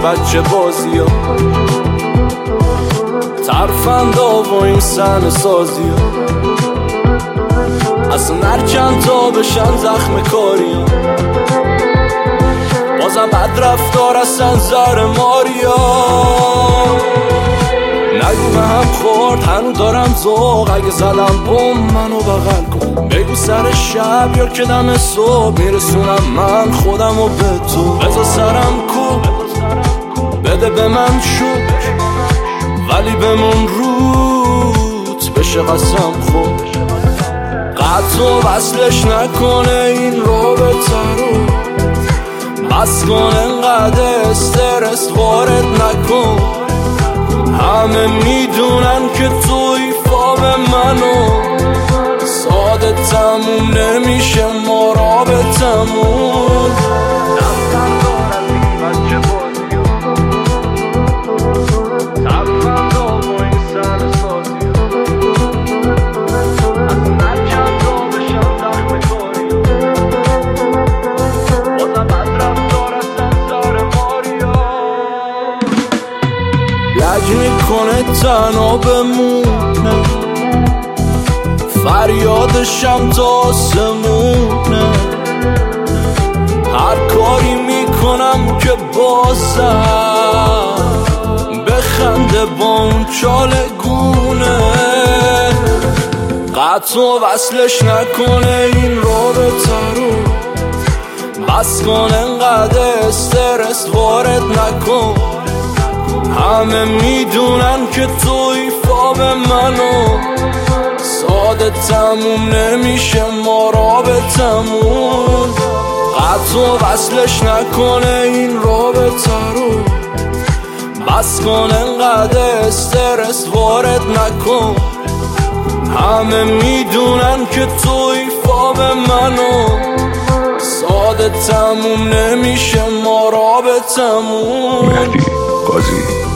بچه بازی ها، ترفندا و این سن سازی ها، اصلا هر چند تا بشن زخم کاری ها، بازم بد رفتار اصلا زر ماریا. نگو به هم خورد هنو دارم ذوق، اگه زدم بوم منو بغل کن، بگو سر شب یا که دم صبح میرسونم من خودم و به تو. بذار سرم کو بده به من شکر، ولی بمون روت بشه قسم خود، قطع و وصلش نکنه این رابطه رو، بس کن انقدر استرس وارد نکن. همه میدونن که توی فام منو، ساده تموم نمیشه ما رابطمون. لج میکنه تنها بمونه، فریادشم تا آسمونه، هر کاری میکنم که بازم بخنده با اون چالگونه، قطع و وصلش نکنه این رابطه رو، بس کن انقدر استرس وارد نکن. همه میدونن که توی فام منو، ساده تموم نمیشه ما رابطمون، قطع و وصلش نکنه این رابطه رو، بس کن انقدر استرس وارد نکن. همه میدونن که توی فام منو، ساده تموم نمیشه ما رابطمون. مهدی قاضی